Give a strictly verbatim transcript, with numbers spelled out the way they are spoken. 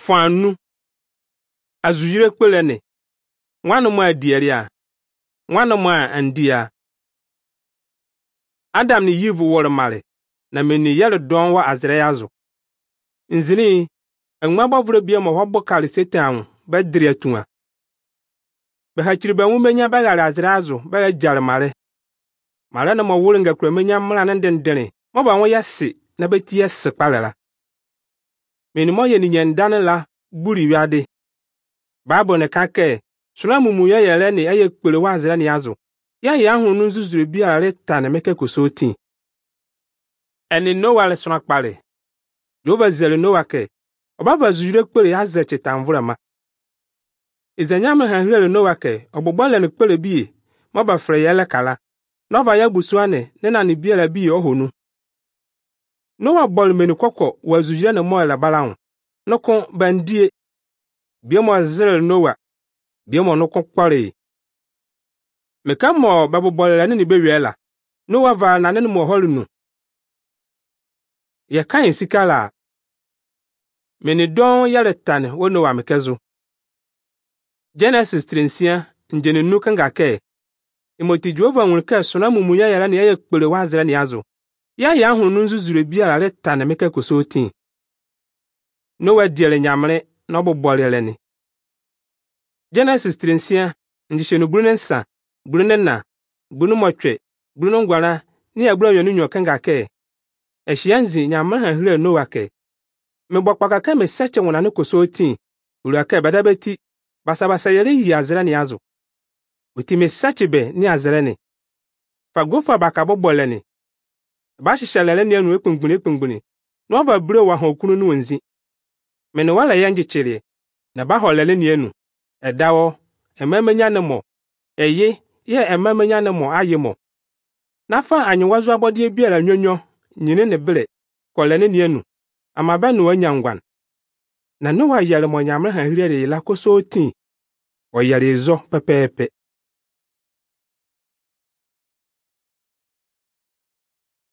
fanu azuyire kpelene nwanu ma dieria nwanu ma andia Adam ni yivu wor mare na meni yere don wa azre yazo nzini enma bavure bia mo hobo kale setan ba dire tuwa be hakiri ba mumenya ba gare azre azo ba jar mare mare na mo wuringa kura menya mra nan dendene mo ba won yase na beti yase kpalela meni mo ye ni nyandane la buri wiade Bible ne kake sura mumu ya yele ni aye kpele wa azre ni yazo ya ya hunu nzuzure bi are ta na meke kosoti eni Noah le sona kpale Jehova zele Noah ke obava zure kpele ya ze chetamvura ma izanya me han hire Noah ke ogbogbo le ne kpele bi mo ba fre yele kala nova ya busuane ne na ni biela bi ohonu Noah bol meni kokko wa zure ne mo la balawo noko bandie bi mo zele Noah bi mo noko kpale Meka mo babu bolele ni be wiela Noah va na ne mo holunu ye kan sikala meni don yale tane wo Noah mekezo Genesis trensia njene nuka ngake imoti Jehova nwurka sona mumu ya yala ne ye kpele wa azra ne azo ya ya hunu nzuzure biara le tane meke kosoti Noah diele nyamre na obobolele ni Genesis trensia njishenu brunensa Brunenna, Bunu Moche, Bruno Ngwana, ni agbro yonu nyoka ngake. Eshianzi nyamra han hire Noah ke. Me bokpaka ka me seche wona ne kosoti. Uluaka badabeti, basabasa yere yi azra ni azo. Uti me seche be ni azra ni. Fagofa baka bobole ni. Ba shishalele ni anu ekpungbuni ekpungbuni. No va bro wa hokunu nu nzi. Me no wala yanji chire. Na ba holele ni enu. Edawo, ememenya ne mo. Eye ye emamenya ne mo ayemo nafa anyiwazu abodie biara nyonyo nyine ne bele kolene ne enu amabe no anyangwan na no wa yale mo nyamre ha hiriere la kosoti o yare zo pepepe